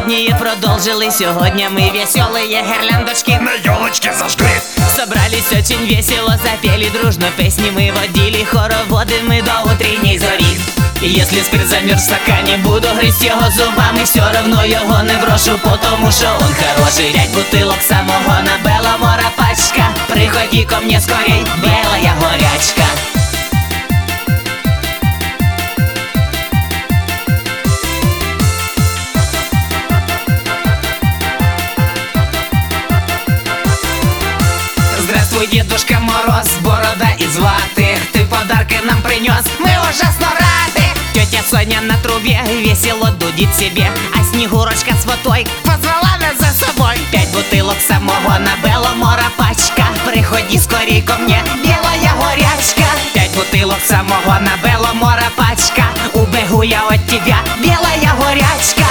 новогодние продолжили. Сегодня мы веселые гирляндочки на елочке зажгли. Собрались очень весело, запели дружно песни. Мы водили хороводы, мы до утренней зари. Если спирт замерз в стакане, буду гризть його зубами. Все равно його не брошу, потому що он хороший. 5 бутылок самогона, Беломора пачка. Приходи ко мне скорей, белая горячка. Здравствуй, Дедушка Мороз, борода из ваты. Ты подарки нам принес, мы ужасно рады. Тетя Соня на трубе весело дудит себе, а Снегурочка с водой позвала нас за собой. 5 бутылок самогона, Беломора пачка. Приходи скорей ко мне, белая горячка. 5 бутылок самогона, Беломора пачка. Убегу я от тебя, белая горячка.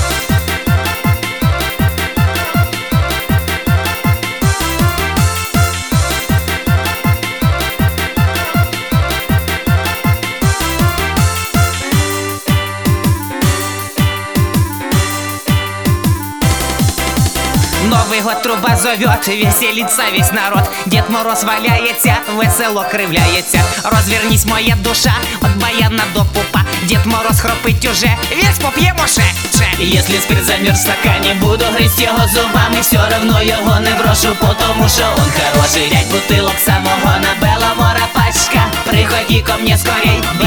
Новый год труба зовет, веселится весь народ. Дед Мороз валяется, весело кривляется. Розвернись, моя душа, от баяна до пупа. Дед Мороз хропить уже, весь поп'ємоше. Если спирт замерз в стакане, буду гризть його зубами. Все равно його не брошу, потому що он хороший. 5 бутылок самогона, Беломора пачка. Приходи ко мне скорей,